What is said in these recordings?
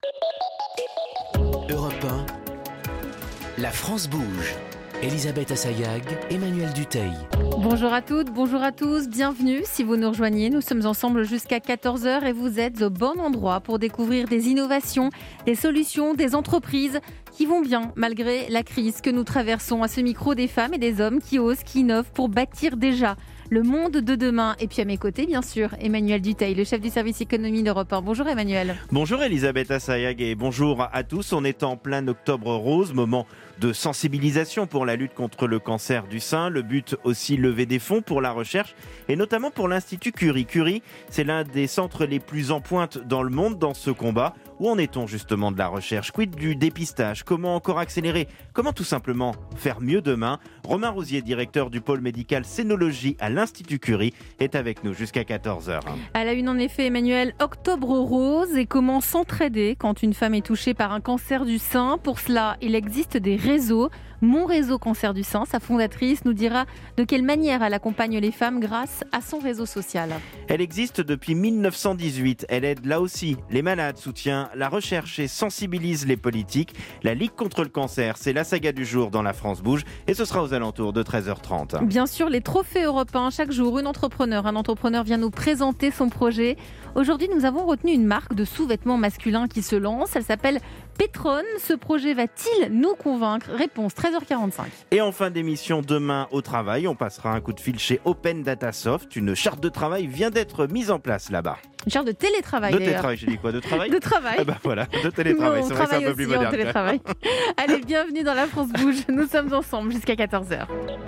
Europe 1, la France bouge. Elisabeth Assayag, Emmanuel Dutheil. Bonjour à toutes, bonjour à tous, bienvenue si vous nous rejoignez. Nous sommes ensemble jusqu'à 14h et vous êtes au bon endroit pour découvrir des innovations, des solutions, des entreprises qui vont bien malgré la crise que nous traversons. À ce micro, des femmes et des hommes qui osent, qui innovent pour bâtir déjà le monde de demain. Et puis à mes côtés, bien sûr, Emmanuel Dutheil, le chef du service économie d'Europe 1. Bonjour Emmanuel. Bonjour Elisabeth Assayag et bonjour à tous. On est en plein octobre rose, moment de sensibilisation pour la lutte contre le cancer du sein. Le but aussi, lever des fonds pour la recherche et notamment pour l'Institut Curie. Curie, c'est l'un des centres les plus en pointe dans le monde dans ce combat. Où en est-on justement de la recherche? Quid du dépistage? Comment encore accélérer? Comment tout simplement faire mieux demain? Romain Rousier, directeur du pôle médical Scénologie à l'Institut Curie, est avec nous jusqu'à 14h. À la une en effet, Emmanuel, octobre rose et comment s'entraider quand une femme est touchée par un cancer du sein. Pour cela, il existe des réseaux. Mon réseau cancer du sein, sa fondatrice nous dira de quelle manière elle accompagne les femmes grâce à son réseau social. Elle existe depuis 1918. Elle aide là aussi les malades, soutient la recherche et sensibilise les politiques. La Ligue contre le cancer, c'est la saga du jour dans La France bouge et ce sera aux alentours de 13h30. Bien sûr, les trophées européens. Chaque jour, un entrepreneur vient nous présenter son projet. Aujourd'hui, nous avons retenu une marque de sous-vêtements masculins qui se lance. Elle s'appelle Petron. Ce projet va-t-il nous convaincre? Réponse 13h45. Et en fin d'émission, demain au travail, on passera un coup de fil chez Open Data Soft. Une charte de travail vient d'être mise en place là-bas. Une charte de télétravail. De télétravail, j'ai dit quoi? De travail? De travail. Ah bah voilà, de télétravail. C'est vrai que c'est un peu plus moderne. Allez, bienvenue dans La France bouge. Nous sommes ensemble jusqu'à 14h.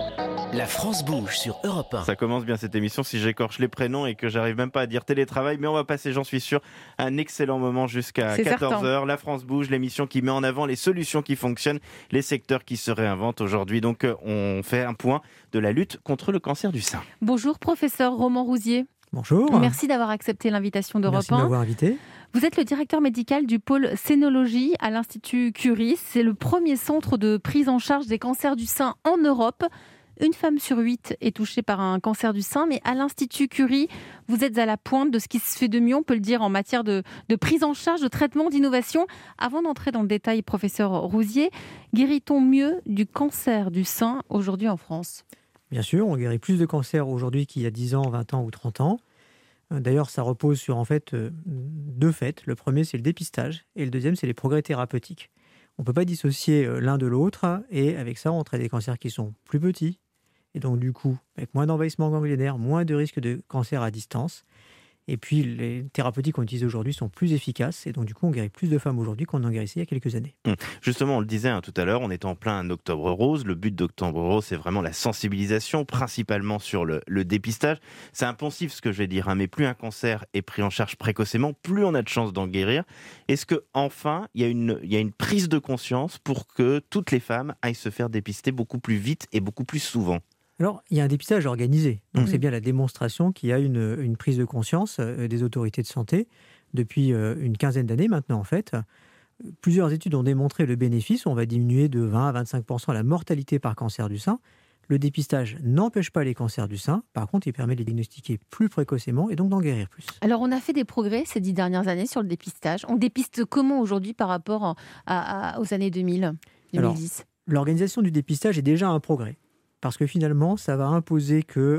La France bouge sur Europe 1. Ça commence bien cette émission si j'écorche les prénoms et que j'arrive même pas à dire télétravail, mais on va passer, j'en suis sûr, un excellent moment jusqu'à 14h. La France bouge, l'émission qui met en avant les solutions qui fonctionnent, les secteurs qui se réinventent aujourd'hui. Donc on fait un point de la lutte contre le cancer du sein. Bonjour professeur Romain Rousier. Bonjour. Merci d'avoir accepté l'invitation d'Europe 1. Merci de m'avoir invité. Vous êtes le directeur médical du pôle Scénologie à l'Institut Curie. C'est le premier centre de prise en charge des cancers du sein en Europe. Une femme sur 8 est touchée par un cancer du sein, mais à l'Institut Curie, vous êtes à la pointe de ce qui se fait de mieux, on peut le dire, en matière de prise en charge, de traitement, d'innovation. Avant d'entrer dans le détail, professeur Rousier, guérit-on mieux du cancer du sein aujourd'hui en France ? Bien sûr, on guérit plus de cancers aujourd'hui qu'il y a 10 ans, 20 ans ou 30 ans. D'ailleurs, ça repose sur en fait deux faits. Le premier, c'est le dépistage et le deuxième, c'est les progrès thérapeutiques. On ne peut pas dissocier l'un de l'autre et avec ça, on traite des cancers qui sont plus petits et donc du coup, avec moins d'envahissement ganglionnaire, moins de risque de cancer à distance. Et puis, les thérapeutiques qu'on utilise aujourd'hui sont plus efficaces. Et donc, du coup, on guérit plus de femmes aujourd'hui qu'on en guérissait il y a quelques années. Justement, on le disait tout à l'heure, on est en plein octobre rose. Le but d'octobre rose, c'est vraiment la sensibilisation, principalement sur le dépistage. C'est un poncif ce que je vais dire, mais plus un cancer est pris en charge précocement, plus on a de chances d'en guérir. Est-ce qu'enfin, il y a une prise de conscience pour que toutes les femmes aillent se faire dépister beaucoup plus vite et beaucoup plus souvent ? Alors, il y a un dépistage organisé. Donc, c'est bien la démonstration qu'il y a une prise de conscience des autorités de santé depuis une quinzaine d'années maintenant, en fait. Plusieurs études ont démontré le bénéfice. On va diminuer de 20 à 25% la mortalité par cancer du sein. Le dépistage n'empêche pas les cancers du sein. Par contre, il permet de les diagnostiquer plus précocement et donc d'en guérir plus. Alors, on a fait des progrès ces 10 dernières années sur le dépistage. On dépiste comment aujourd'hui par rapport aux années 2000, 2010 ? Alors, l'organisation du dépistage est déjà un progrès. Parce que finalement, ça va imposer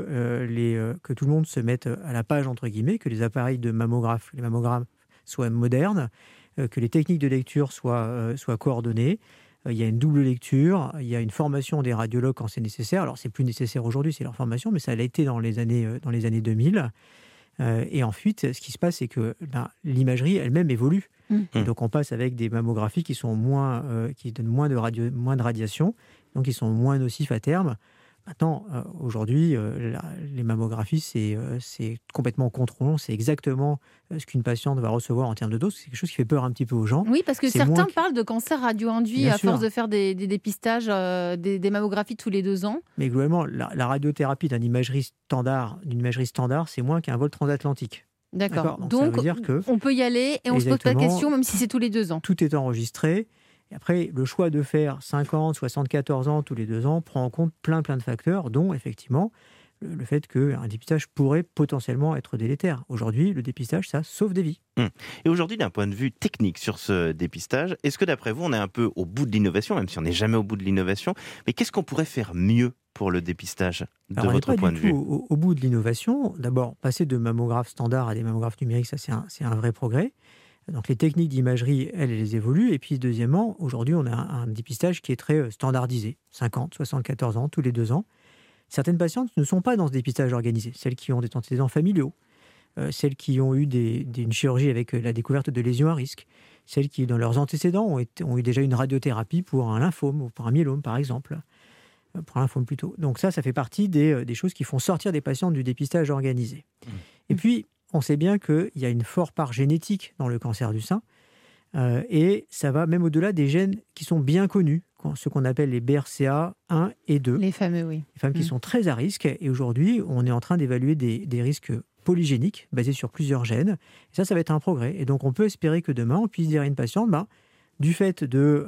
que tout le monde se mette à la page, entre guillemets, que les appareils de les mammogrammes soient modernes, que les techniques de lecture soient coordonnées. Il y a une double lecture, il y a une formation des radiologues quand c'est nécessaire. Alors, c'est plus nécessaire aujourd'hui, c'est leur formation, mais ça l'a été dans les années 2000. Et ensuite, ce qui se passe, c'est que l'imagerie elle-même évolue. Et donc, on passe avec des mammographies qui donnent moins de radiation, donc qui sont moins nocifs à terme. Maintenant, aujourd'hui, les mammographies, c'est complètement contrôlant. C'est exactement ce qu'une patiente va recevoir en termes de dose. C'est quelque chose qui fait peur un petit peu aux gens. Oui, parce que certains parlent de cancer radio-induit à force de faire des dépistages, des mammographies tous les 2 ans. Mais globalement, la radiothérapie d'une imagerie standard, c'est moins qu'un vol transatlantique. D'accord. Donc ça veut dire que on peut y aller et on ne se pose pas de questions, même si c'est tous les 2 ans. Tout est enregistré. Et après, le choix de faire 50, 74 ans tous les 2 ans prend en compte plein de facteurs, dont effectivement le fait qu'un dépistage pourrait potentiellement être délétère. Aujourd'hui, le dépistage, ça sauve des vies. Et aujourd'hui, d'un point de vue technique sur ce dépistage, est-ce que d'après vous, on est un peu au bout de l'innovation, même si on n'est jamais au bout de l'innovation, mais qu'est-ce qu'on pourrait faire mieux pour le dépistage, de votre point de vue? Au bout de l'innovation. D'abord, passer de mammographes standards à des mammographes numériques, ça c'est un vrai progrès. Donc les techniques d'imagerie, elles évoluent. Et puis deuxièmement, aujourd'hui, on a un dépistage qui est très standardisé. 50, 74 ans, tous les 2 ans. Certaines patientes ne sont pas dans ce dépistage organisé. Celles qui ont des antécédents familiaux, celles qui ont eu une chirurgie avec la découverte de lésions à risque, celles qui, dans leurs antécédents, ont eu déjà une radiothérapie pour un lymphome ou pour un myélome, par exemple. Pour un lymphome plutôt. Donc ça fait partie des choses qui font sortir des patients du dépistage organisé. Et puis, on sait bien qu'il y a une forte part génétique dans le cancer du sein, et ça va même au-delà des gènes qui sont bien connus, ce qu'on appelle les BRCA1 et 2. Les fameux, oui. Les femmes qui sont très à risque. Et aujourd'hui, on est en train d'évaluer des risques polygéniques basés sur plusieurs gènes. Et ça va être un progrès. Et donc, on peut espérer que demain, on puisse dire à une patiente, du fait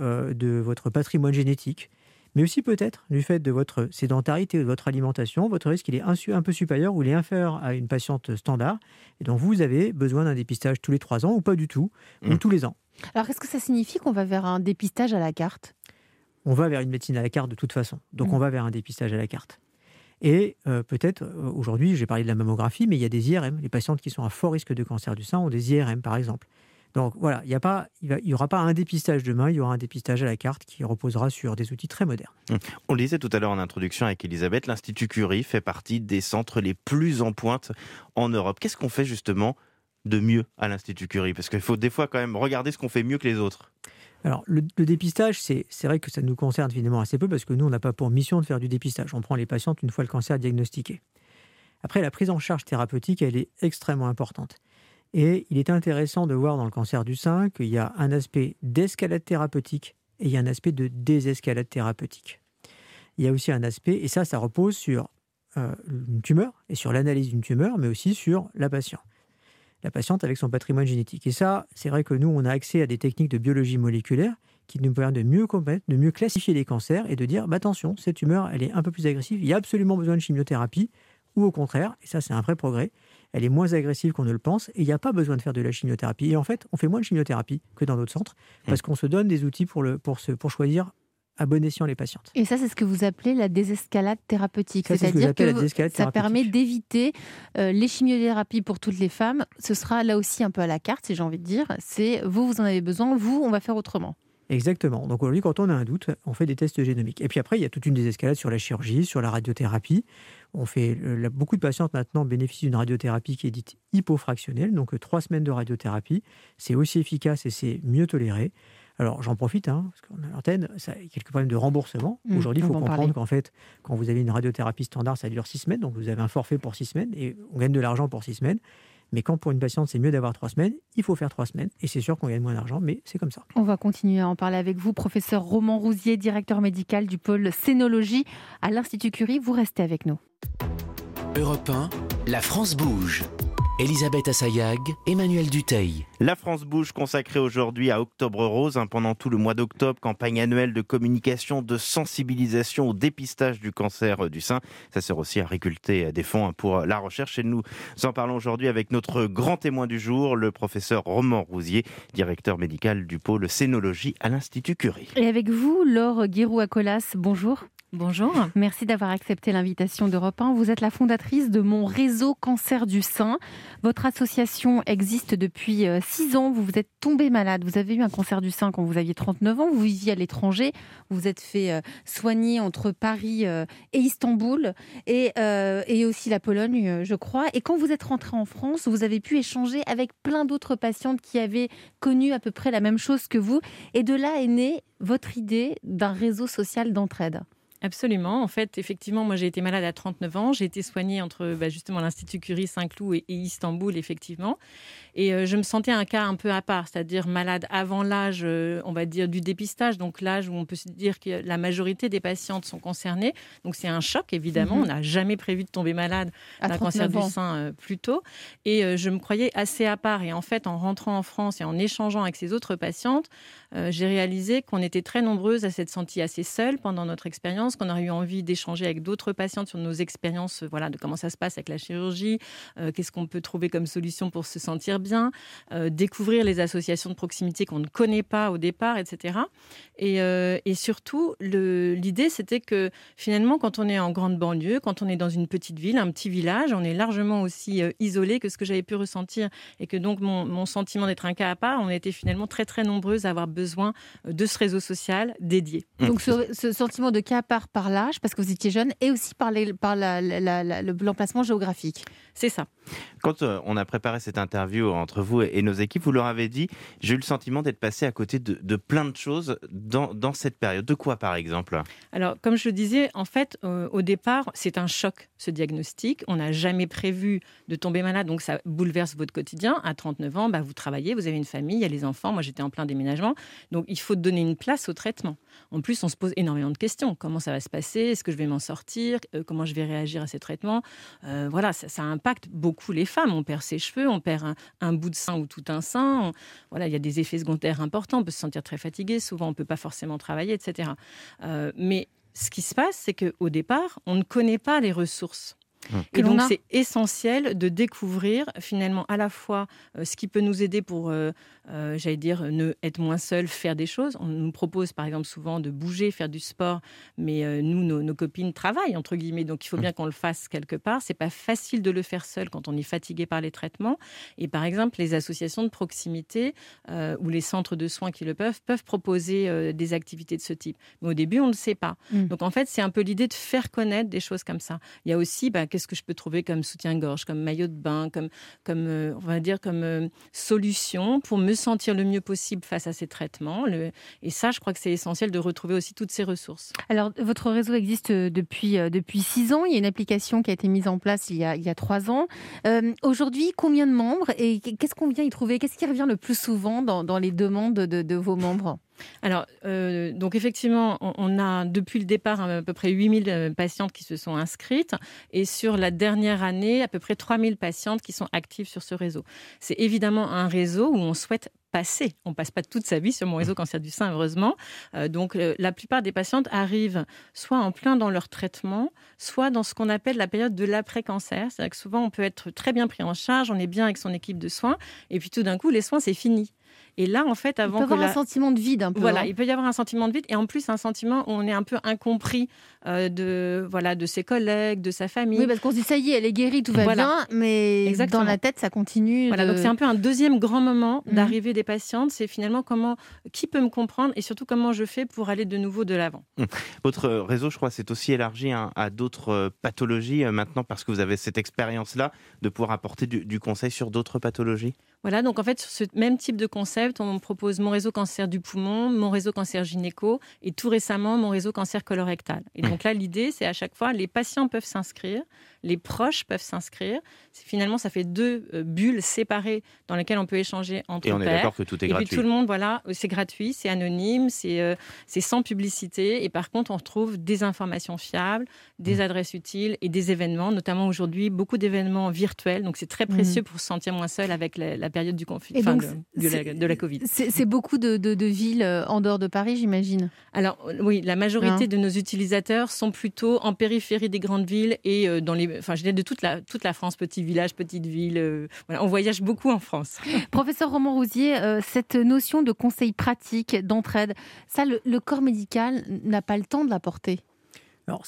de votre patrimoine génétique, mais aussi peut-être du fait de votre sédentarité ou de votre alimentation, votre risque il est un peu supérieur ou il est inférieur à une patiente standard. Et donc, vous avez besoin d'un dépistage tous les 3 ans ou pas du tout, ou tous les ans. Alors, est-ce que ça signifie qu'on va vers un dépistage à la carte ? On va vers une médecine à la carte de toute façon. Donc, on va vers un dépistage à la carte. Et peut-être, aujourd'hui, j'ai parlé de la mammographie, mais il y a des IRM. Les patientes qui sont à fort risque de cancer du sein ont des IRM, par exemple. Donc voilà, il n'y aura pas un dépistage demain, il y aura un dépistage à la carte qui reposera sur des outils très modernes. On le disait tout à l'heure en introduction avec Elisabeth, l'Institut Curie fait partie des centres les plus en pointe en Europe. Qu'est-ce qu'on fait justement de mieux à l'Institut Curie? Parce qu'il faut des fois quand même regarder ce qu'on fait mieux que les autres. Alors, le dépistage, c'est vrai que ça nous concerne finalement assez peu parce que nous, on n'a pas pour mission de faire du dépistage. On prend les patientes une fois le cancer diagnostiqué. Après, la prise en charge thérapeutique, elle est extrêmement importante. Et il est intéressant de voir dans le cancer du sein qu'il y a un aspect d'escalade thérapeutique et il y a un aspect de désescalade thérapeutique. Il y a aussi un aspect, et ça repose sur une tumeur et sur l'analyse d'une tumeur, mais aussi sur la patiente avec son patrimoine génétique. Et ça, c'est vrai que nous, on a accès à des techniques de biologie moléculaire qui nous permettent de mieux connaître, de mieux classifier les cancers et de dire, attention, cette tumeur, elle est un peu plus agressive, il y a absolument besoin de chimiothérapie, ou au contraire, et ça c'est un vrai progrès, elle est moins agressive qu'on ne le pense et il n'y a pas besoin de faire de la chimiothérapie. Et en fait, on fait moins de chimiothérapie que dans d'autres centres parce qu'on se donne des outils pour choisir à bon escient les patientes. Et ça, c'est ce que vous appelez la désescalade thérapeutique. C'est-à-dire que ça permet d'éviter les chimiothérapies pour toutes les femmes. Ce sera là aussi un peu à la carte, si j'ai envie de dire. C'est vous en avez besoin, vous, on va faire autrement. Exactement. Donc aujourd'hui, quand on a un doute, on fait des tests génomiques. Et puis après, il y a toute une désescalade sur la chirurgie, sur la radiothérapie. Beaucoup de patientes maintenant bénéficient d'une radiothérapie qui est dite hypofractionnelle, donc 3 semaines de radiothérapie. C'est aussi efficace et c'est mieux toléré. Alors j'en profite, parce qu'on a l'antenne, il y a quelques problèmes de remboursement. Aujourd'hui, il faut comprendre qu'en fait, quand vous avez une radiothérapie standard, ça dure 6 semaines, donc vous avez un forfait pour 6 semaines et on gagne de l'argent pour 6 semaines. Mais quand pour une patiente, c'est mieux d'avoir 3 semaines, il faut faire 3 semaines. Et c'est sûr qu'on gagne moins d'argent, mais c'est comme ça. On va continuer à en parler avec vous, professeur Roman Rousier, directeur médical du pôle Cénologie à l'Institut Curie. Vous restez avec nous. Europe 1, la France bouge. Elisabeth Assayag, Emmanuel Dutheil. La France bouge consacrée aujourd'hui à Octobre Rose, pendant tout le mois d'octobre, campagne annuelle de communication, de sensibilisation au dépistage du cancer du sein. Ça sert aussi à récolter des fonds pour la recherche et nous en parlons aujourd'hui avec notre grand témoin du jour, le professeur Roman Rousier, directeur médical du pôle Cénologie à l'Institut Curie. Et avec vous, Laure Guiraud-Acolas, bonjour. Bonjour. Merci d'avoir accepté l'invitation d'Europe 1. Vous êtes la fondatrice de Mon Réseau Cancer du Sein. Votre association existe depuis 6 ans. Vous vous êtes tombée malade. Vous avez eu un cancer du sein quand vous aviez 39 ans. Vous viviez à l'étranger. Vous vous êtes fait soigner entre Paris et Istanbul et aussi la Pologne, je crois. Et quand vous êtes rentrée en France, vous avez pu échanger avec plein d'autres patientes qui avaient connu à peu près la même chose que vous. Et de là est née votre idée d'un réseau social d'entraide. Absolument. En fait, effectivement, moi, j'ai été malade à 39 ans. J'ai été soignée entre justement l'Institut Curie, Saint-Cloud et Istanbul, effectivement. Et je me sentais un cas un peu à part, c'est-à-dire malade avant l'âge, on va dire, du dépistage, donc l'âge où on peut se dire que la majorité des patientes sont concernées. Donc c'est un choc, évidemment. On n'a jamais prévu de tomber malade d'un cancer du sein plus tôt. Et je me croyais assez à part. Et en fait, en rentrant en France et en échangeant avec ces autres patientes, j'ai réalisé qu'on était très nombreuses à s'être senties assez seules pendant notre expérience, qu'on aurait eu envie d'échanger avec d'autres patientes sur nos expériences, de comment ça se passe avec la chirurgie, qu'est-ce qu'on peut trouver comme solution pour se sentir bien, découvrir les associations de proximité qu'on ne connaît pas au départ, etc. Et surtout, l'idée, c'était que finalement, quand on est en grande banlieue, quand on est dans une petite ville, un petit village, on est largement aussi isolé que ce que j'avais pu ressentir. Et que donc, mon sentiment d'être un cas à part, on était finalement très, très nombreuses à avoir besoin de ce réseau social dédié. Donc, ce sentiment de cas à part par l'âge, parce que vous étiez jeune, et aussi par l'emplacement géographique. C'est ça. Quand on a préparé cette interview entre vous et nos équipes, vous leur avez dit « J'ai eu le sentiment d'être passé à côté de plein de choses dans cette période ». De quoi, par exemple ? Alors, comme je le disais, en fait, au départ, c'est un choc, ce diagnostic. On n'a jamais prévu de tomber malade, donc ça bouleverse votre quotidien. À 39 ans, vous travaillez, vous avez une famille, il y a les enfants. Moi, j'étais en plein déménagement. Donc, il faut donner une place au traitement. En plus, on se pose énormément de questions. Comment ça va se passer ? Est-ce que je vais m'en sortir ? Comment je vais réagir à ces traitements ? Ça impacte beaucoup les femmes. On perd ses cheveux, on perd un bout de sein ou tout un sein. Il y a des effets secondaires importants. On peut se sentir très fatigué. Souvent, on ne peut pas forcément travailler, etc. Mais ce qui se passe, c'est qu'au départ, on ne connaît pas les ressources. Et donc, c'est essentiel de découvrir finalement à la fois ce qui peut nous aider pour, être moins seul, faire des choses. On nous propose par exemple souvent de bouger, faire du sport, mais nos copines travaillent, entre guillemets, donc il faut bien qu'on le fasse quelque part. C'est pas facile de le faire seul quand on est fatigué par les traitements. Et par exemple, les associations de proximité ou les centres de soins qui le peuvent proposer des activités de ce type. Mais au début, on ne le sait pas. Donc en fait, c'est un peu l'idée de faire connaître des choses comme ça. Il y a aussi qu'est-ce que je peux trouver comme soutien-gorge, comme maillot de bain, comme solution pour me sentir le mieux possible face à ces traitements. Et ça, je crois que c'est essentiel de retrouver aussi toutes ces ressources. Alors, votre réseau existe depuis 6 ans. Il y a une application qui a été mise en place il y a 3 ans. Aujourd'hui, combien de membres et qu'est-ce qu'on vient y trouver ? Qu'est-ce qui revient le plus souvent dans les demandes de vos membres ? Alors, donc effectivement, on a depuis le départ à peu près 8000 patientes qui se sont inscrites et sur la dernière année, à peu près 3000 patientes qui sont actives sur ce réseau. C'est évidemment un réseau où on souhaite passer. On ne passe pas toute sa vie sur mon réseau cancer du sein, heureusement. Donc, la plupart des patientes arrivent soit en plein dans leur traitement, soit dans ce qu'on appelle la période de l'après-cancer. C'est-à-dire que souvent, on peut être très bien pris en charge, on est bien avec son équipe de soins, et puis tout d'un coup, les soins, c'est fini. Et là, en fait, avant il peut y avoir un sentiment de vide un peu. Voilà, il peut y avoir un sentiment de vide et en plus un sentiment où on est un peu incompris de ses collègues, de sa famille. Oui, parce qu'on se dit ça y est, elle est guérie, tout va bien, mais exactement. Dans la tête, ça continue. Voilà, donc c'est un peu un deuxième grand moment d'arrivée des patientes. C'est finalement qui peut me comprendre et surtout comment je fais pour aller de nouveau de l'avant. Votre réseau, je crois, s'est aussi élargi à d'autres pathologies maintenant parce que vous avez cette expérience-là de pouvoir apporter du conseil sur d'autres pathologies. Voilà, donc en fait, sur ce même type de concept, on me propose mon réseau cancer du poumon, mon réseau cancer gynéco et tout récemment, mon réseau cancer colorectal. Et donc là, l'idée, c'est à chaque fois, les patients peuvent s'inscrire, les proches peuvent s'inscrire. Finalement, ça fait 2 bulles séparées dans lesquelles on peut échanger entre pairs. Et on est d'accord que tout est gratuit. Et puis tout le monde, c'est gratuit, c'est anonyme, c'est sans publicité. Et par contre, on retrouve des informations fiables, des adresses utiles et des événements, notamment aujourd'hui, beaucoup d'événements virtuels. Donc c'est très précieux pour se sentir moins seul avec la période du confinement, de la Covid. C'est beaucoup de villes en dehors de Paris, j'imagine. Alors oui, la majorité de nos utilisateurs sont plutôt en périphérie des grandes villes et de toute la France, petits villages, petites villes. On voyage beaucoup en France. Professeur Roman Rouzier, cette notion de conseil pratique, d'entraide, ça, le corps médical n'a pas le temps de l'apporter. Alors,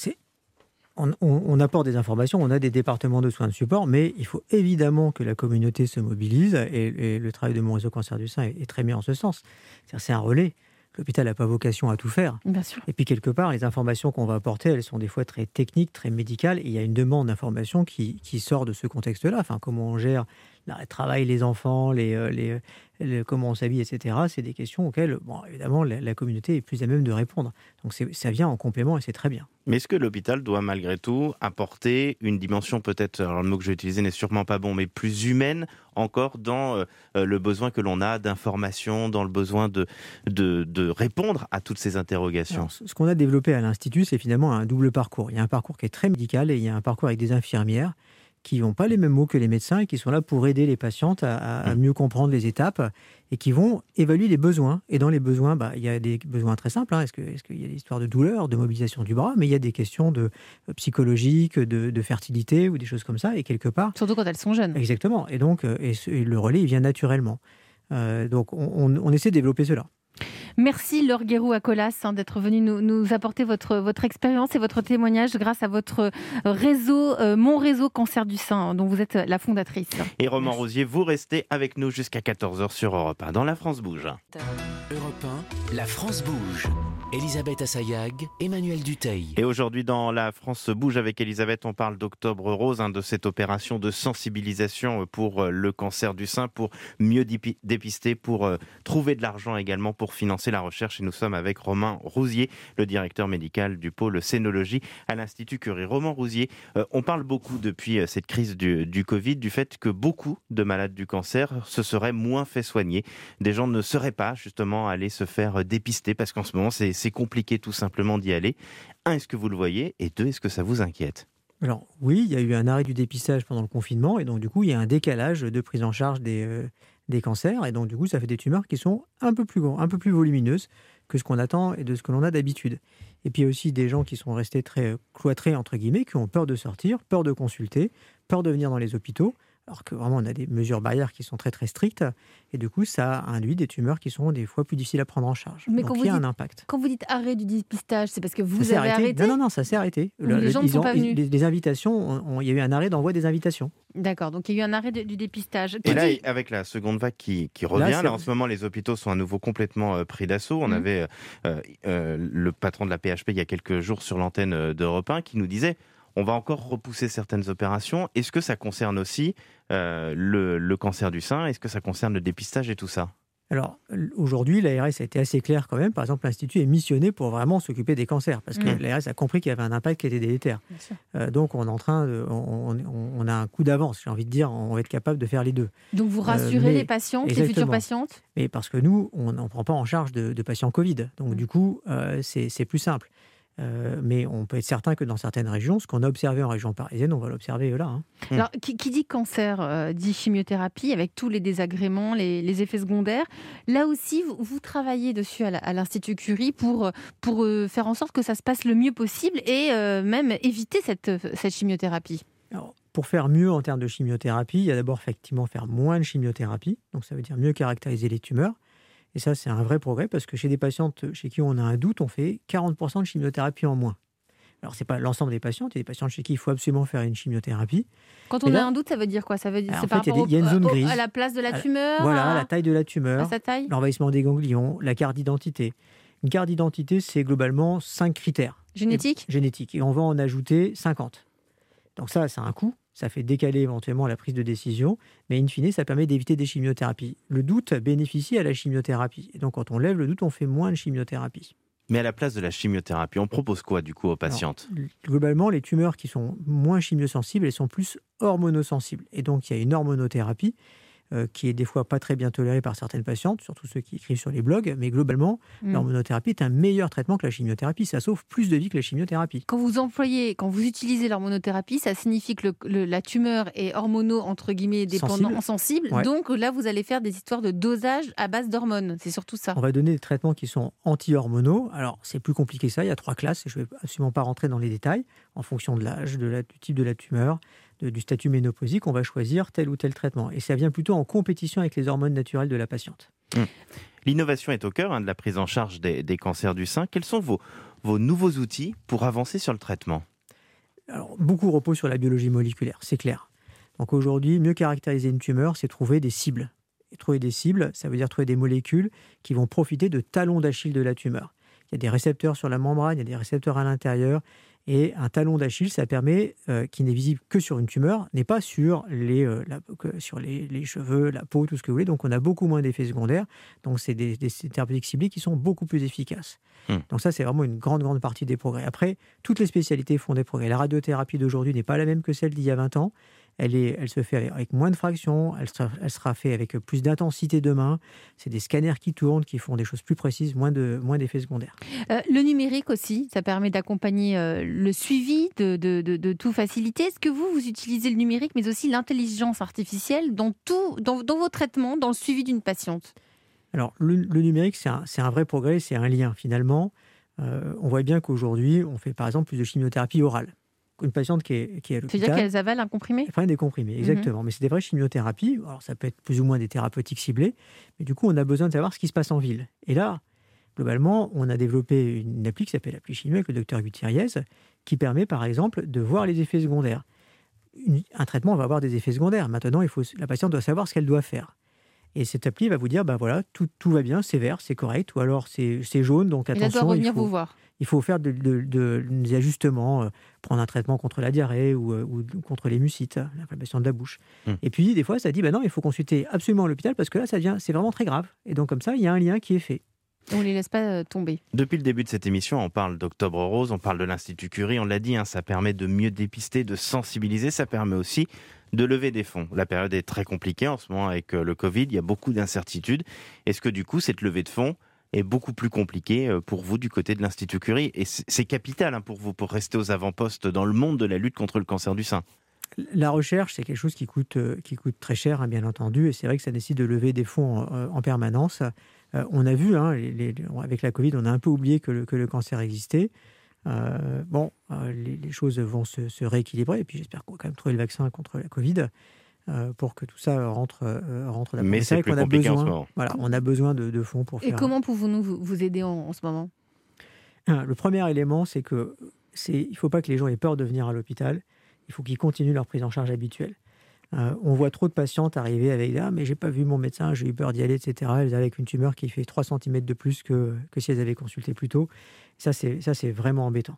on apporte des informations, on a des départements de soins de support, mais il faut évidemment que la communauté se mobilise et le travail de mon réseau cancer du sein est très bien en ce sens. C'est un relais. L'hôpital n'a pas vocation à tout faire. Bien sûr. Et puis quelque part, les informations qu'on va apporter, elles sont des fois très techniques, très médicales. Et il y a une demande d'information qui sort de ce contexte-là. Comment on gère le travail, les enfants, comment on s'habille, etc. C'est des questions auxquelles, évidemment, la communauté est plus à même de répondre. Donc ça vient en complément et c'est très bien. Mais est-ce que l'hôpital doit malgré tout apporter une dimension peut-être, alors le mot que je vais utiliser n'est sûrement pas bon, mais plus humaine encore dans le besoin que l'on a d'information, dans le besoin de répondre à toutes ces interrogations? Alors, ce qu'on a développé à l'Institut, c'est finalement un double parcours. Il y a un parcours qui est très médical et il y a un parcours avec des infirmières qui n'ont pas les mêmes mots que les médecins et qui sont là pour aider les patientes à mieux comprendre les étapes et qui vont évaluer les besoins. Et dans les besoins, il y a des besoins très simples. Est-ce qu'il y a des histoires de douleur, de mobilisation du bras, mais il y a des questions psychologiques, de fertilité ou des choses comme ça. Et quelque part... Surtout quand elles sont jeunes. Exactement. Et donc, et le relais, il vient naturellement. Donc, on essaie de développer cela. Merci Laure Guéroult-Acolas d'être venue nous apporter votre expérience et votre témoignage grâce à votre réseau, Mon Réseau Cancer du Sein, dont vous êtes la fondatrice. Et Roman Rosier, vous restez avec nous jusqu'à 14h sur Europe 1 dans La France Bouge. Europe 1, La France Bouge. Elisabeth Assayag, Emmanuel Dutheil. Et aujourd'hui dans La France Bouge avec Elisabeth, on parle d'Octobre Rose, de cette opération de sensibilisation pour le cancer du sein, pour mieux dépister, pour trouver de l'argent également pour financer la recherche. Et nous sommes avec Romain Rousier, le directeur médical du pôle Cénologie à l'Institut Curie. Romain Rousier, on parle beaucoup depuis cette crise du Covid, du fait que beaucoup de malades du cancer se seraient moins fait soigner. Des gens ne seraient pas justement allés se faire dépister parce qu'en ce moment c'est compliqué tout simplement d'y aller. 1, est-ce que vous le voyez? Et 2, est-ce que ça vous inquiète? Alors oui, il y a eu un arrêt du dépistage pendant le confinement et donc du coup il y a un décalage de prise en charge des cancers et donc du coup ça fait des tumeurs qui sont un peu plus grands, un peu plus volumineuses que ce qu'on attend et de ce que l'on a d'habitude. Et puis il y a aussi des gens qui sont restés très cloîtrés entre guillemets, qui ont peur de sortir, peur de consulter, peur de venir dans les hôpitaux. Alors que vraiment, on a des mesures barrières qui sont très très strictes. Et du coup, ça induit des tumeurs qui sont des fois plus difficiles à prendre en charge. Mais donc il y a un impact. Quand vous dites arrêt du dépistage, c'est parce que vous avez arrêté? Non, ça s'est arrêté. Les gens ne sont pas venus. Les invitations, il y a eu un arrêt d'envoi des invitations. D'accord, donc il y a eu un arrêt du dépistage. Et là, avec la seconde vague qui revient, là en ce moment, les hôpitaux sont à nouveau complètement pris d'assaut. On avait le patron de la PHP il y a quelques jours sur l'antenne d'Europe 1 qui nous disait on va encore repousser certaines opérations. Est-ce que ça concerne aussi le cancer du sein? Est-ce que ça concerne le dépistage et tout ça? Alors, aujourd'hui, l'ARS a été assez clair quand même. Par exemple, l'Institut est missionné pour vraiment s'occuper des cancers, parce que l'ARS a compris qu'il y avait un impact qui était délétère. Donc, on a un coup d'avance, j'ai envie de dire, on va être capable de faire les deux. Donc, vous rassurez les patientes, les futures patientes? Mais parce que nous, on n'en prend pas en charge de patients Covid. Donc, du coup, c'est plus simple. Mais on peut être certain que dans certaines régions, ce qu'on a observé en région parisienne, on va l'observer là. Alors, qui dit cancer dit chimiothérapie, avec tous les désagréments, les effets secondaires. Là aussi, vous travaillez dessus à l'Institut Curie pour faire en sorte que ça se passe le mieux possible et même éviter cette chimiothérapie. Alors, pour faire mieux en termes de chimiothérapie, il y a d'abord effectivement faire moins de chimiothérapie. Donc ça veut dire mieux caractériser les tumeurs. Et ça, c'est un vrai progrès parce que chez des patientes chez qui on a un doute, on fait 40% de chimiothérapie en moins. Alors, ce n'est pas l'ensemble des patientes. Il y a des patientes chez qui il faut absolument faire une chimiothérapie. Quand on a un doute, ça veut dire quoi? Ça veut dire, c'est par rapport il y a une zone grise. À la place de la tumeur? Voilà, la taille de la tumeur, sa taille, l'envahissement des ganglions, la carte d'identité. Une carte d'identité, c'est globalement 5 critères. Génétique? Génétique. Et on va en ajouter 50. Donc ça a un coût. Ça fait décaler éventuellement la prise de décision, mais in fine, ça permet d'éviter des chimiothérapies. Le doute bénéficie à la chimiothérapie. Et donc, quand on lève le doute, on fait moins de chimiothérapie. Mais à la place de la chimiothérapie, on propose quoi du coup aux patientes? Alors, globalement, les tumeurs qui sont moins chimiosensibles, elles sont plus hormonosensibles. Et donc, il y a une hormonothérapie qui est des fois pas très bien tolérée par certaines patientes, surtout ceux qui écrivent sur les blogs. Mais globalement, l'hormonothérapie est un meilleur traitement que la chimiothérapie. Ça sauve plus de vies que la chimiothérapie. Quand vous utilisez l'hormonothérapie, ça signifie que la tumeur est hormono, entre guillemets, dépendant, sensible. Ouais. Donc là, vous allez faire des histoires de dosage à base d'hormones. C'est surtout ça. On va donner des traitements qui sont anti-hormonaux. Alors, c'est plus compliqué que ça. Il y a 3 classes. Je ne vais absolument pas rentrer dans les détails. En fonction de l'âge, du type de la tumeur, du statut ménopausique, on va choisir tel ou tel traitement. Et ça vient plutôt en compétition avec les hormones naturelles de la patiente. L'innovation est au cœur de la prise en charge des cancers du sein. Quels sont vos nouveaux outils pour avancer sur le traitement? Alors, beaucoup reposent sur la biologie moléculaire, c'est clair. Donc aujourd'hui, mieux caractériser une tumeur, c'est trouver des cibles. Et trouver des cibles, ça veut dire trouver des molécules qui vont profiter de talons d'Achille de la tumeur. Il y a des récepteurs sur la membrane, il y a des récepteurs à l'intérieur. Et un talon d'Achille, ça permet, qui n'est visible que sur une tumeur, n'est pas sur sur les cheveux, la peau, tout ce que vous voulez. Donc on a beaucoup moins d'effets secondaires. Donc c'est des thérapeutiques ciblées qui sont beaucoup plus efficaces. Donc ça, c'est vraiment une grande partie des progrès. Après, toutes les spécialités font des progrès. La radiothérapie d'aujourd'hui n'est pas la même que celle d'il y a 20 ans. Elle se fait avec moins de fractions, elle sera faite avec plus d'intensité demain. C'est des scanners qui tournent, qui font des choses plus précises, moins d'effets secondaires. Le numérique aussi, ça permet d'accompagner le suivi, de tout faciliter. Est-ce que vous utilisez le numérique, mais aussi l'intelligence artificielle dans vos traitements, dans le suivi d'une patiente ? Alors, le numérique, c'est un vrai progrès, c'est un lien finalement. On voit bien qu'aujourd'hui, on fait par exemple plus de chimiothérapie orale. Une patiente qui est à l'hôpital. C'est-à-dire qu'elles avalent un comprimé ? Elles prennent des comprimés, exactement. Mais c'est des vraies chimiothérapies. Alors, ça peut être plus ou moins des thérapeutiques ciblées. Mais du coup, on a besoin de savoir ce qui se passe en ville. Et là, globalement, on a développé une appli qui s'appelle Appli Chimio avec le docteur Gutierrez, qui permet, par exemple, de voir les effets secondaires. Un traitement va avoir des effets secondaires. Maintenant, la patiente doit savoir ce qu'elle doit faire. Et cette appli va vous dire, voilà, tout va bien, c'est vert, c'est correct, ou alors c'est jaune, donc attention. Elle doit revenir vous voir. Il faut faire des ajustements, prendre un traitement contre la diarrhée ou contre les mucites, l'inflammation de la bouche. Et puis, des fois, ça dit, non, il faut consulter absolument à l'hôpital parce que là, c'est vraiment très grave. Et donc, comme ça, il y a un lien qui est fait. On ne les laisse pas tomber. Depuis le début de cette émission, on parle d'Octobre Rose, on parle de l'Institut Curie, on l'a dit, ça permet de mieux dépister, de sensibiliser, ça permet aussi de lever des fonds. La période est très compliquée en ce moment avec le Covid, il y a beaucoup d'incertitudes. Est-ce que du coup, cette levée de fonds est beaucoup plus compliquée pour vous du côté de l'Institut Curie ? Et c'est capital pour vous, pour rester aux avant-postes dans le monde de la lutte contre le cancer du sein. La recherche, c'est quelque chose qui coûte très cher, bien entendu, et c'est vrai que ça nécessite de lever des fonds en permanence. On a vu, avec la Covid, on a un peu oublié que le cancer existait. Les choses vont se rééquilibrer, et puis j'espère qu'on va quand même trouver le vaccin contre la Covid pour que tout ça rentre d'abord. Mais c'est plus compliqué en ce moment. Voilà, on a besoin de fonds pour faire... Et comment pouvons-nous vous aider en ce moment ? Le premier élément, c'est qu'il ne faut pas que les gens aient peur de venir à l'hôpital. Il faut qu'ils continuent leur prise en charge habituelle. On voit trop de patientes arriver avec « Ah, mais j'ai pas vu mon médecin, j'ai eu peur d'y aller, etc. » Elles arrivent avec une tumeur qui fait 3 cm de plus que si elles avaient consulté plus tôt. Ça, c'est vraiment embêtant.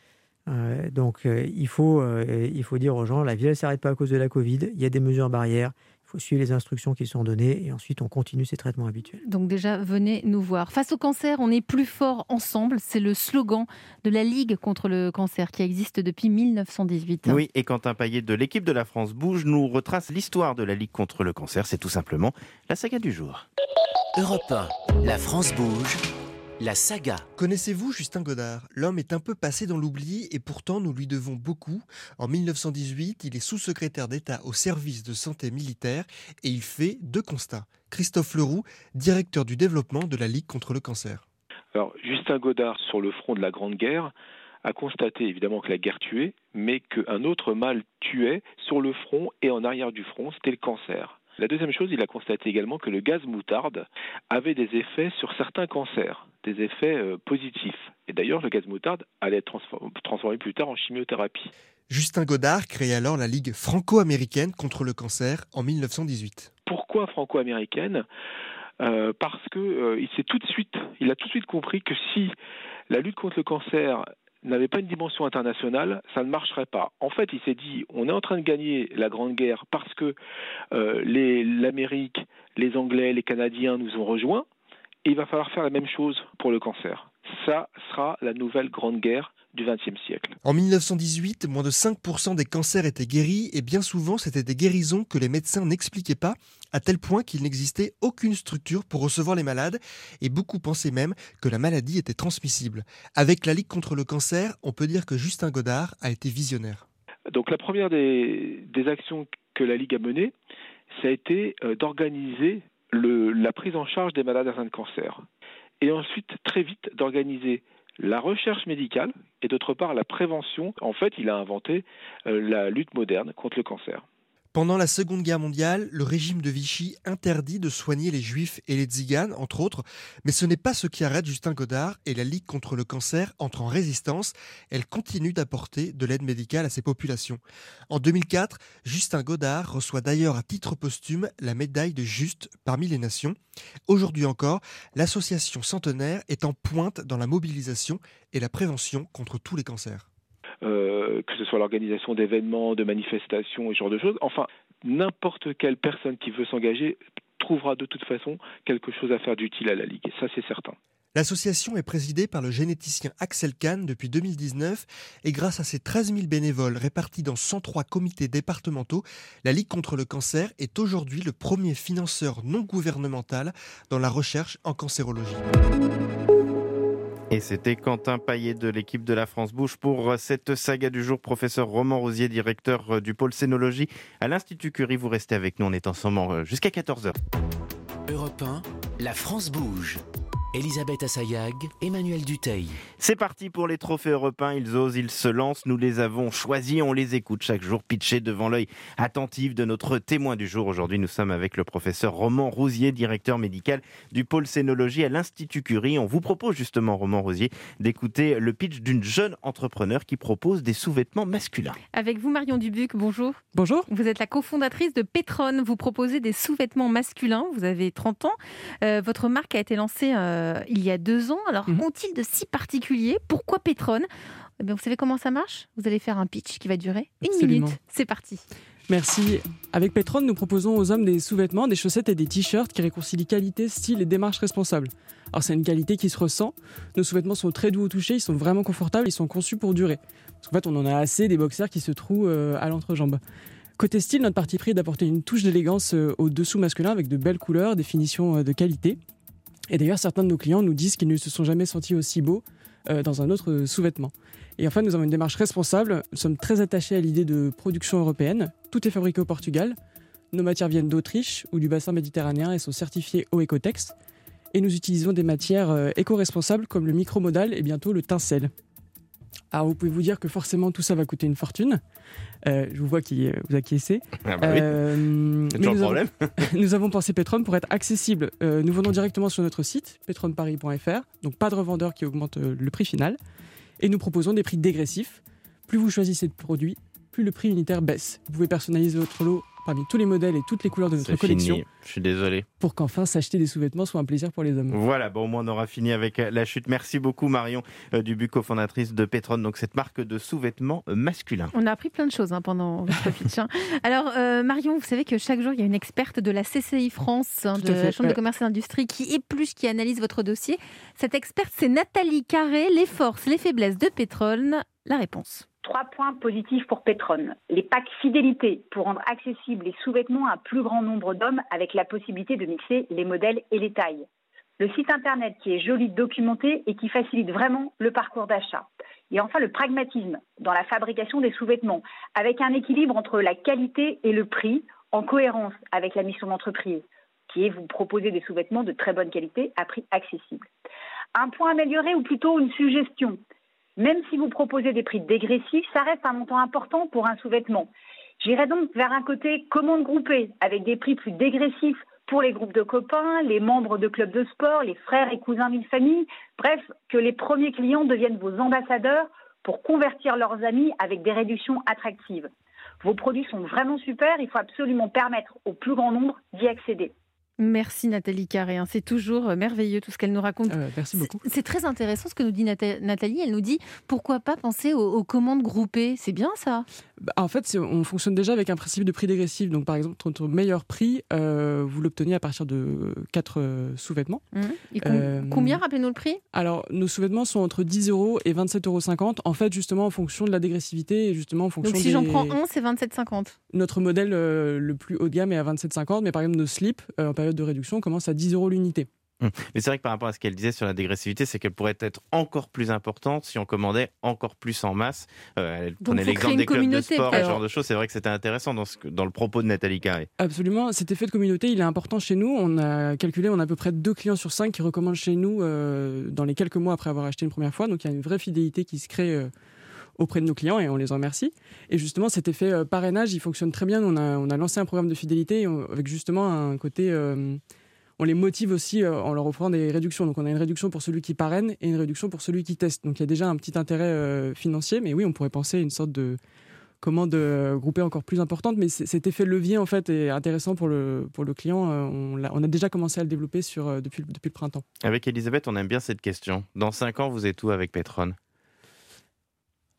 Il faut dire aux gens, la vie, elle ne s'arrête pas à cause de la Covid. Il y a des mesures barrières. Il faut suivre les instructions qui sont données et ensuite on continue ces traitements habituels. Donc déjà, venez nous voir. Face au cancer, on est plus fort ensemble. C'est le slogan de la Ligue contre le cancer qui existe depuis 1918. Oui, et Quentin Paillet de l'équipe de La France Bouge nous retrace l'histoire de la Ligue contre le cancer. C'est tout simplement la saga du jour. Europe 1, La France Bouge. La saga. Connaissez-vous Justin Godard ? L'homme est un peu passé dans l'oubli et pourtant nous lui devons beaucoup. En 1918, il est sous-secrétaire d'État au service de santé militaire et il fait 2 constats. Christophe Leroux, directeur du développement de la Ligue contre le cancer. Alors, Justin Godard, sur le front de la Grande Guerre, a constaté évidemment que la guerre tuait, mais qu'un autre mal tuait sur le front et en arrière du front, c'était le cancer. La deuxième chose, il a constaté également que le gaz moutarde avait des effets sur certains cancers, des effets positifs. Et d'ailleurs, le gaz moutarde allait être transformé plus tard en chimiothérapie. Justin Godard crée alors la Ligue franco-américaine contre le cancer en 1918. Pourquoi franco-américaine ? Parce que il a tout de suite compris que si la lutte contre le cancer n'avait pas une dimension internationale, ça ne marcherait pas. En fait, il s'est dit, on est en train de gagner la Grande Guerre parce que l'Amérique, les Anglais, les Canadiens nous ont rejoints, et il va falloir faire la même chose pour le cancer. Ça sera la nouvelle Grande Guerre du XXe siècle. En 1918, moins de 5% des cancers étaient guéris et bien souvent, c'était des guérisons que les médecins n'expliquaient pas, à tel point qu'il n'existait aucune structure pour recevoir les malades et beaucoup pensaient même que la maladie était transmissible. Avec la Ligue contre le cancer, on peut dire que Justin Godard a été visionnaire. Donc la première des actions que la Ligue a menées, ça a été d'organiser la prise en charge des malades atteints de cancer. Et ensuite, très vite, d'organiser la recherche médicale et d'autre part la prévention. En fait, il a inventé la lutte moderne contre le cancer. Pendant la Seconde Guerre mondiale, le régime de Vichy interdit de soigner les Juifs et les Tziganes, entre autres. Mais ce n'est pas ce qui arrête Justin Godard et la Ligue contre le cancer entre en résistance. Elle continue d'apporter de l'aide médicale à ces populations. En 2004, Justin Godard reçoit d'ailleurs à titre posthume la médaille de Juste parmi les nations. Aujourd'hui encore, l'association centenaire est en pointe dans la mobilisation et la prévention contre tous les cancers. que ce soit l'organisation d'événements, de manifestations et ce genre de choses. Enfin, n'importe quelle personne qui veut s'engager trouvera de toute façon quelque chose à faire d'utile à la Ligue. Et ça, c'est certain. L'association est présidée par le généticien Axel Kahn depuis 2019 et grâce à ses 13 000 bénévoles répartis dans 103 comités départementaux, la Ligue contre le cancer est aujourd'hui le premier financeur non gouvernemental dans la recherche en cancérologie. Et c'était Quentin Paillet de l'équipe de la France Bouge pour cette saga du jour. Professeur Roman Rousier, directeur du pôle Cénologie à l'Institut Curie. Vous restez avec nous, on est ensemble jusqu'à 14h. Europe 1, la France bouge. Elisabeth Assayag, Emmanuel Dutheil. C'est parti pour les trophées européens. Ils osent, ils se lancent. Nous les avons choisis. On les écoute chaque jour pitchés devant l'œil attentif de notre témoin du jour. Aujourd'hui, nous sommes avec le professeur Roman Rousier, directeur médical du pôle Cénologie à l'Institut Curie. On vous propose justement, Roman Rousier, d'écouter le pitch d'une jeune entrepreneur qui propose des sous-vêtements masculins. Avec vous, Marion Dubuc, bonjour. Bonjour. Vous êtes la cofondatrice de Petron. Vous proposez des sous-vêtements masculins. Vous avez 30 ans. Votre marque a été lancée il y a 2 ans. Alors, qu'ont-ils de si particulier ? Pourquoi Petron ? Eh bien, vous savez comment ça marche ? Vous allez faire un pitch qui va durer 1 minute. C'est parti. Merci. Avec Petron, nous proposons aux hommes des sous-vêtements, des chaussettes et des t-shirts qui réconcilient qualité, style et démarche responsable. Alors, c'est une qualité qui se ressent. Nos sous-vêtements sont très doux au toucher, ils sont vraiment confortables, ils sont conçus pour durer. Parce qu'en fait, on en a assez des boxers qui se trouent à l'entrejambe. Côté style, notre parti pris est d'apporter une touche d'élégance aux dessous masculins avec de belles couleurs, des finitions de qualité. Et d'ailleurs, certains de nos clients nous disent qu'ils ne se sont jamais sentis aussi beaux dans un autre sous-vêtement. Et enfin, nous avons une démarche responsable. Nous sommes très attachés à l'idée de production européenne. Tout est fabriqué au Portugal. Nos matières viennent d'Autriche ou du bassin méditerranéen et sont certifiées au Ecotex. Et nous utilisons des matières éco-responsables comme le micromodal et bientôt le tencel. Alors, vous pouvez vous dire que forcément, tout ça va coûter une fortune. Je vous vois qui vous acquiescez. Ah bah oui. C'est toujours le problème. Nous avons pensé Petron pour être accessible. Nous vendons directement sur notre site, petronparis.fr. Donc, pas de revendeur qui augmente le prix final. Et nous proposons des prix dégressifs. Plus vous choisissez de produits, plus le prix unitaire baisse. Vous pouvez personnaliser votre lot parmi tous les modèles et toutes les couleurs de notre collection. Fini. Je suis désolé. Pour qu'enfin s'acheter des sous-vêtements soit un plaisir pour les hommes. Voilà, bon, au moins on aura fini avec la chute. Merci beaucoup Marion Dubuc, cofondatrice de Petron, donc cette marque de sous-vêtements masculins. On a appris plein de choses pendant votre pitch. Alors Marion, vous savez que chaque jour il y a une experte de la CCI France, de la Chambre de commerce et d'industrie, qui épluche, qui analyse votre dossier. Cette experte, c'est Nathalie Carré. Les forces, les faiblesses de Petron. La réponse. 3 points positifs pour Petron. Les packs fidélité pour rendre accessibles les sous-vêtements à un plus grand nombre d'hommes avec la possibilité de mixer les modèles et les tailles. Le site internet qui est joli, documenté et qui facilite vraiment le parcours d'achat. Et enfin le pragmatisme dans la fabrication des sous-vêtements avec un équilibre entre la qualité et le prix en cohérence avec la mission d'entreprise qui est vous proposer des sous-vêtements de très bonne qualité à prix accessible. Un point amélioré ou plutôt une suggestion. Même si vous proposez des prix dégressifs, ça reste un montant important pour un sous-vêtement. J'irai donc vers un côté commande groupée, avec des prix plus dégressifs pour les groupes de copains, les membres de clubs de sport, les frères et cousins d'une famille. Bref, que les premiers clients deviennent vos ambassadeurs pour convertir leurs amis avec des réductions attractives. Vos produits sont vraiment super, il faut absolument permettre au plus grand nombre d'y accéder. Merci Nathalie Carré, c'est toujours merveilleux tout ce qu'elle nous raconte. Merci beaucoup. C'est très intéressant ce que nous dit Nathalie. Elle nous dit pourquoi pas penser aux commandes groupées. C'est bien ça. En fait, on fonctionne déjà avec un principe de prix dégressif. Donc par exemple, notre meilleur prix, vous l'obtenez à partir de 4 sous-vêtements. Et combien, rappelez-nous le prix ? Alors, nos sous-vêtements sont entre 10 € et 27,50 €. En fait, justement, en fonction de la dégressivité et justement en fonction donc si j'en prends un, c'est 27,50 €. Notre modèle le plus haut de gamme est à 27,50 €, mais par exemple, nos slips, en période de réduction, commencent à 10 € l'unité. Mais c'est vrai que par rapport à ce qu'elle disait sur la dégressivité, c'est qu'elle pourrait être encore plus importante si on commandait encore plus en masse. Elle prenait l'exemple des clubs de sport et ce genre de choses. C'est vrai que c'était intéressant dans le propos de Nathalie Carré. Absolument. Cet effet de communauté, il est important chez nous. On a calculé, on a à peu près 2 clients sur 5 qui recommandent chez nous dans les quelques mois après avoir acheté une première fois. Donc il y a une vraie fidélité qui se crée auprès de nos clients et on les en remercie. Et justement, cet effet parrainage, il fonctionne très bien. On a lancé un programme de fidélité avec justement un côté... on les motive aussi en leur offrant des réductions. Donc on a une réduction pour celui qui parraine et une réduction pour celui qui teste. Donc il y a déjà un petit intérêt financier, mais oui, on pourrait penser à une sorte de commande groupée encore plus importante. Mais cet effet levier en fait est intéressant pour le client. On a déjà commencé à le développer depuis le printemps. Avec Elisabeth, on aime bien cette question. Dans 5 ans, vous êtes où avec Petron ?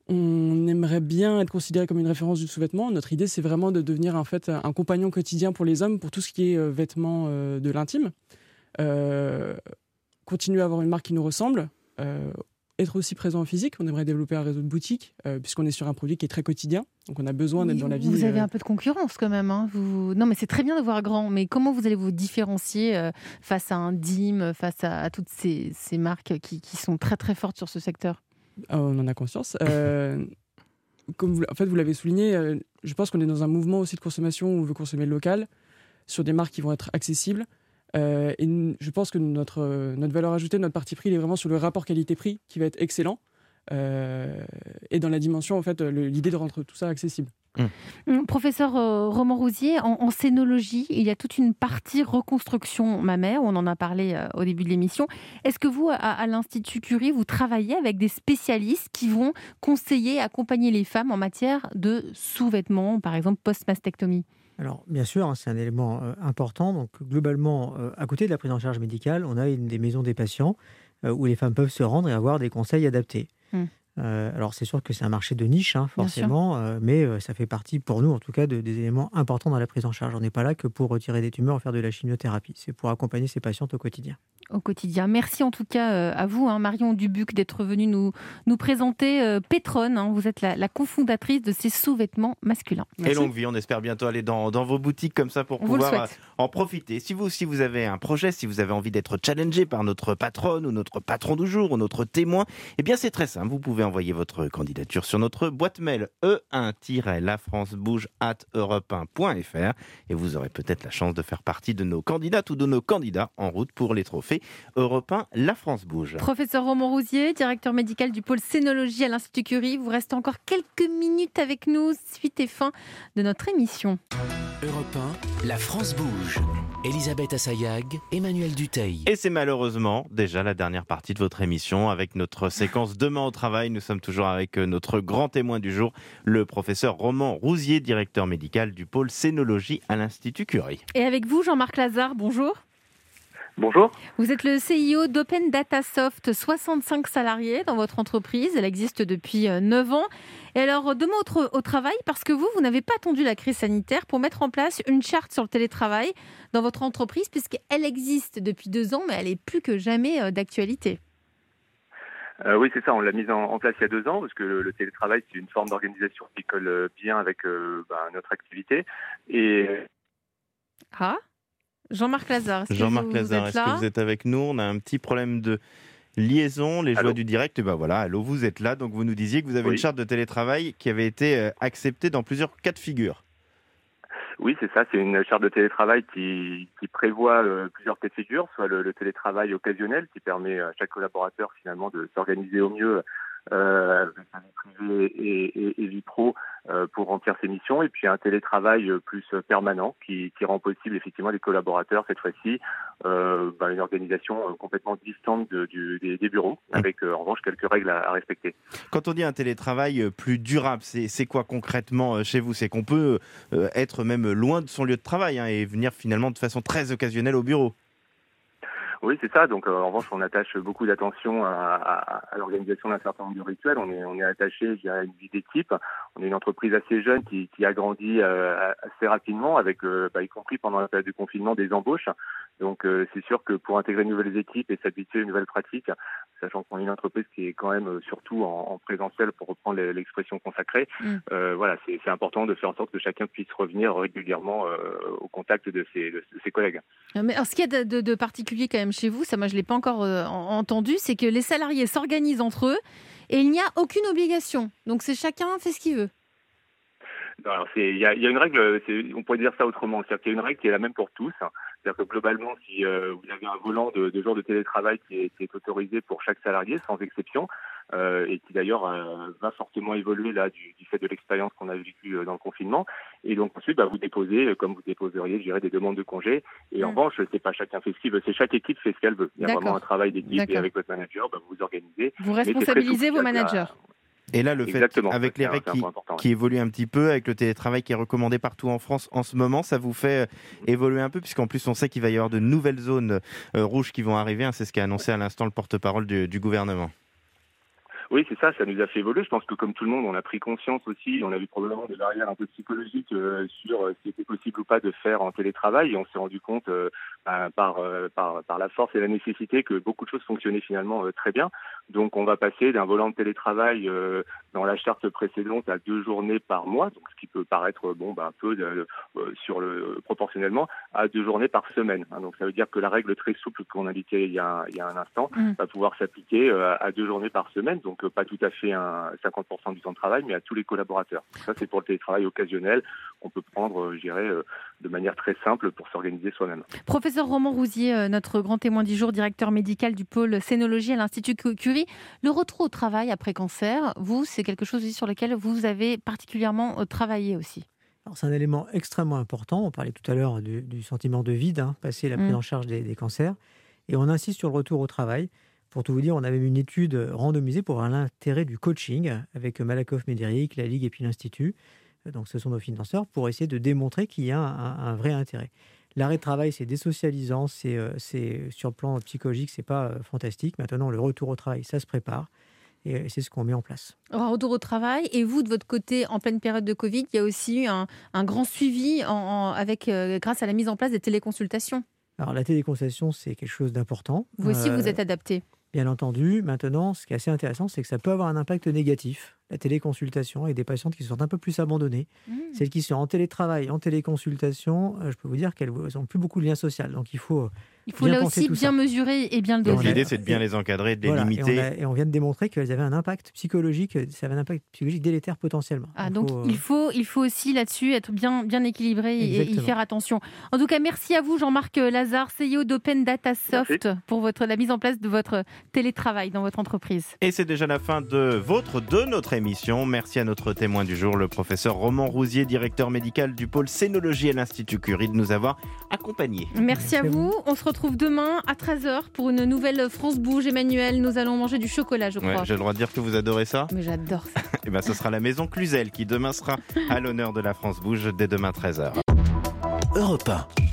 On aimerait bien être considéré comme une référence du sous-vêtement. Notre idée, c'est vraiment de devenir en fait un compagnon quotidien pour les hommes, pour tout ce qui est vêtements de l'intime. Continuer à avoir une marque qui nous ressemble. Être aussi présent en physique. On aimerait développer un réseau de boutiques, puisqu'on est sur un produit qui est très quotidien. Donc on a besoin d'être dans la vie. Vous avez un peu de concurrence quand même. Hein. Non, mais c'est très bien de voir grand. Mais comment vous allez vous différencier face à un DIM, face à toutes ces marques qui sont très très fortes sur ce secteur? On en a conscience. Comme vous l'avez souligné, je pense qu'on est dans un mouvement aussi de consommation où on veut consommer local, sur des marques qui vont être accessibles. Et je pense que notre valeur ajoutée, notre parti pris, il est vraiment sur le rapport qualité-prix qui va être excellent. Et dans la dimension, en fait, l'idée de rendre tout ça accessible. Professeur Roman Rousier, en scénologie, il y a toute une partie reconstruction mammaire, on en a parlé au début de l'émission. Est-ce que vous, à l'Institut Curie, vous travaillez avec des spécialistes qui vont conseiller, accompagner les femmes en matière de sous-vêtements, par exemple post-mastectomie? Alors, bien sûr, c'est un élément important. Donc, globalement, à côté de la prise en charge médicale, on a des maisons des patients où les femmes peuvent se rendre et avoir des conseils adaptés. Alors, c'est sûr que c'est un marché de niche, forcément, mais ça fait partie, pour nous, en tout cas, des éléments importants dans la prise en charge. On n'est pas là que pour retirer des tumeurs ou faire de la chimiothérapie. C'est pour accompagner ces patientes au quotidien. Au quotidien. Merci en tout cas à vous, Marion Dubuc, d'être venue nous présenter Petron. Vous êtes la cofondatrice de ces sous-vêtements masculins. Merci. Et longue vie, on espère bientôt aller dans vos boutiques comme ça pour pouvoir en profiter. Si vous avez un projet, si vous avez envie d'être challengé par notre patronne ou notre patron du jour ou notre témoin, eh bien c'est très simple. Vous pouvez envoyer votre candidature sur notre boîte mail e1-lafrancebouge@europe1.fr et vous aurez peut-être la chance de faire partie de nos candidates ou de nos candidats en route pour les trophées Europe 1 La France Bouge. Professeur Roman Rousier, directeur médical du pôle Scénologie à l'Institut Curie, vous restez encore quelques minutes avec nous, suite et fin de notre émission. Europe 1, La France Bouge. Elisabeth Assayag, Emmanuel Dutheil. Et c'est malheureusement déjà la dernière partie de votre émission avec notre séquence Demain au travail. Nous sommes toujours avec notre grand témoin du jour, le professeur Roman Rousier, directeur médical du pôle Scénologie à l'Institut Curie. Et avec vous, Jean-Marc Lazare, bonjour. Bonjour. Vous êtes le CIO d'Open Data Soft, 65 salariés dans votre entreprise. Elle existe depuis 9 ans. Et alors, demain au travail, parce que vous n'avez pas attendu la crise sanitaire pour mettre en place une charte sur le télétravail dans votre entreprise, puisqu'elle existe depuis 2 ans, mais elle est plus que jamais d'actualité. Oui, c'est ça. On l'a mise en place il y a 2 ans, parce que le télétravail, c'est une forme d'organisation qui colle bien avec notre activité. Et... Jean-Marc Lazare, est-ce que vous êtes avec nous? On a un petit problème de liaison, les joies du direct. Et ben voilà, allô, vous êtes là. Donc vous nous disiez que vous avez une charte de télétravail qui avait été acceptée dans plusieurs cas de figure. Oui, c'est ça. C'est une charte de télétravail qui prévoit plusieurs cas de figure, soit le télétravail occasionnel qui permet à chaque collaborateur finalement de s'organiser au mieux avec sa vie privée et vie pro pour remplir ses missions, et puis un télétravail plus permanent qui rend possible effectivement les collaborateurs cette fois-ci une organisation complètement distante des bureaux, avec en revanche quelques règles à respecter. Quand on dit un télétravail plus durable, c'est quoi concrètement chez vous? C'est qu'on peut être même loin de son lieu de travail et venir finalement de façon très occasionnelle au bureau. Oui, c'est ça. Donc, en revanche, on attache beaucoup d'attention à l'organisation d'un certain nombre de rituels. On est attaché, je dirais, à une vie d'équipe. On est une entreprise assez jeune qui a grandi assez rapidement, avec, y compris pendant la période du confinement, des embauches. Donc, c'est sûr que pour intégrer de nouvelles équipes et s'habituer à une nouvelle pratique, sachant qu'on est une entreprise qui est quand même surtout en présentiel, pour reprendre l'expression consacrée, c'est important de faire en sorte que chacun puisse revenir régulièrement au contact de ses collègues. Mais alors, ce qu'il y a de particulier quand même chez vous, ça moi je ne l'ai pas encore entendu, c'est que les salariés s'organisent entre eux et il n'y a aucune obligation. Donc c'est chacun fait ce qu'il veut. Alors il y a une règle, on pourrait dire ça autrement, c'est-à-dire qu'il y a une règle qui est la même pour tous. C'est-à-dire que globalement, si vous avez un volant de jours de télétravail qui est autorisé pour chaque salarié, sans exception, et qui d'ailleurs va fortement évoluer là du fait de l'expérience qu'on a vécue dans le confinement. Et donc ensuite, vous déposez, comme vous déposeriez, je dirais, des demandes de congés. Et en revanche, c'est pas chacun fait ce qu'il veut, c'est chaque équipe fait ce qu'elle veut. Il y a vraiment un travail d'équipe, et avec votre manager, vous vous organisez. Vous responsabilisez vos managers. Et là, le fait, avec les règles qui évoluent un petit peu, avec le télétravail qui est recommandé partout en France en ce moment, ça vous fait évoluer un peu, puisqu'en plus on sait qu'il va y avoir de nouvelles zones rouges qui vont arriver. C'est ce qu'a annoncé à l'instant le porte-parole du gouvernement. Oui, c'est ça, ça nous a fait évoluer. Je pense que comme tout le monde, on a pris conscience aussi, on a vu probablement des barrières un peu psychologiques sur ce qui était possible ou pas de faire en télétravail. Et on s'est rendu compte par la force et la nécessité que beaucoup de choses fonctionnaient finalement très bien. Donc on va passer d'un volant de télétravail dans la charte précédente à 2 journées par mois, donc ce qui peut paraître un peu proportionnellement, à 2 journées par semaine. Donc ça veut dire que la règle très souple qu'on indiquait il y a un instant va pouvoir s'appliquer à 2 journées par semaine, donc pas tout à fait 50% du temps de travail, mais à tous les collaborateurs. Ça, c'est pour le télétravail occasionnel qu'on peut prendre, de manière très simple pour s'organiser soi-même. Professeur Roman Rousier, notre grand témoin du jour, directeur médical du pôle Scénologie à l'Institut Curie. Le retour au travail après cancer, vous, c'est quelque chose sur lequel vous avez particulièrement travaillé aussi. Alors, c'est un élément extrêmement important. On parlait tout à l'heure du sentiment de vide, passer la prise en charge des cancers. Et on insiste sur le retour au travail. Pour tout vous dire, on avait une étude randomisée pour voir l'intérêt du coaching avec Malakoff Médéric, la Ligue et puis l'Institut. Donc, ce sont nos financeurs pour essayer de démontrer qu'il y a un vrai intérêt. L'arrêt de travail, c'est désocialisant, c'est sur le plan psychologique, c'est pas fantastique. Maintenant, le retour au travail, ça se prépare. Et c'est ce qu'on met en place. Un retour au travail. Et vous, de votre côté, en pleine période de Covid, il y a aussi eu un grand suivi grâce à la mise en place des téléconsultations. Alors, la téléconsultation, c'est quelque chose d'important. Vous aussi, vous êtes adapté. Bien entendu. Maintenant, ce qui est assez intéressant, c'est que ça peut avoir un impact négatif. La téléconsultation, avec des patientes qui se sentent un peu plus abandonnées. Celles qui sont en télétravail, en téléconsultation, je peux vous dire qu'elles n'ont plus beaucoup de lien social. Donc, il faut là aussi bien mesurer et bien le doser. Donc l'idée, c'est de bien les encadrer, de les limiter. Et on vient de démontrer qu'elles avaient un impact psychologique, ça avait un impact psychologique délétère potentiellement. Donc il faut aussi là-dessus être bien équilibré et y faire attention. En tout cas, merci à vous Jean-Marc Lazare, CEO d'Open Data Soft, pour la mise en place de votre télétravail dans votre entreprise. Et c'est déjà la fin de notre émission. Merci à notre témoin du jour, le professeur Roman Rousier, directeur médical du pôle Scénologie à l'Institut Curie, de nous avoir accompagnés. Merci à vous. On se retrouve demain à 13h pour une nouvelle France Bouge. Emmanuel, nous allons manger du chocolat, je crois. J'ai le droit de dire que vous adorez ça ? Mais j'adore ça. Et ce sera la maison Cluzel qui demain sera à l'honneur de la France Bouge dès demain 13h. Europe 1.